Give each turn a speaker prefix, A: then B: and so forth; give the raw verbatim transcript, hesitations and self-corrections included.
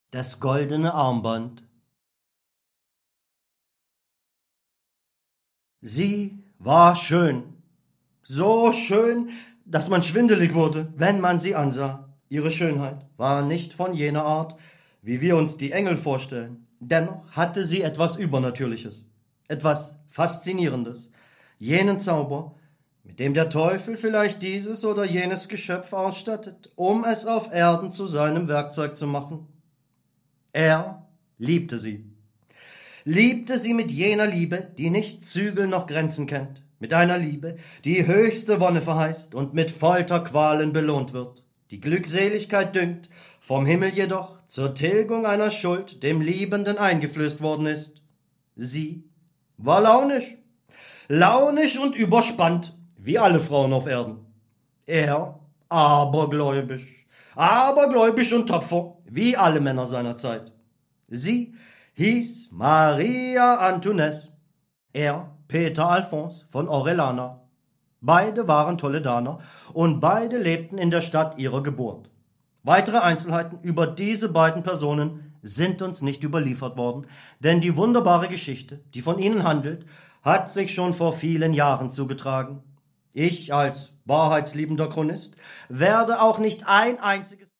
A: Das goldene Armband. Sie war schön, so schön, dass man schwindelig wurde, wenn man sie ansah. Ihre Schönheit war nicht von jener Art, wie wir uns die Engel vorstellen. Dennoch hatte sie etwas Übernatürliches, etwas Faszinierendes, jenen Zauber, mit dem der Teufel vielleicht dieses oder jenes Geschöpf ausstattet, um es auf Erden zu seinem Werkzeug zu machen. Er liebte sie. Liebte sie mit jener Liebe, die nicht Zügel noch Grenzen kennt, mit einer Liebe, die höchste Wonne verheißt und mit Folterqualen belohnt wird, die Glückseligkeit dünkt, vom Himmel jedoch zur Tilgung einer Schuld dem Liebenden eingeflößt worden ist. Sie war launisch, launisch und überspannt, wie alle Frauen auf Erden. Er abergläubisch, abergläubisch und tapfer, wie alle Männer seiner Zeit. Sie hieß Maria Antoinette, er Peter Alphons von Orellana. Beide waren Toledaner und beide lebten in der Stadt ihrer Geburt. Weitere Einzelheiten über diese beiden Personen sind uns nicht überliefert worden, denn die wunderbare Geschichte, die von ihnen handelt, hat sich schon vor vielen Jahren zugetragen. Ich als wahrheitsliebender Chronist werde auch nicht ein einziges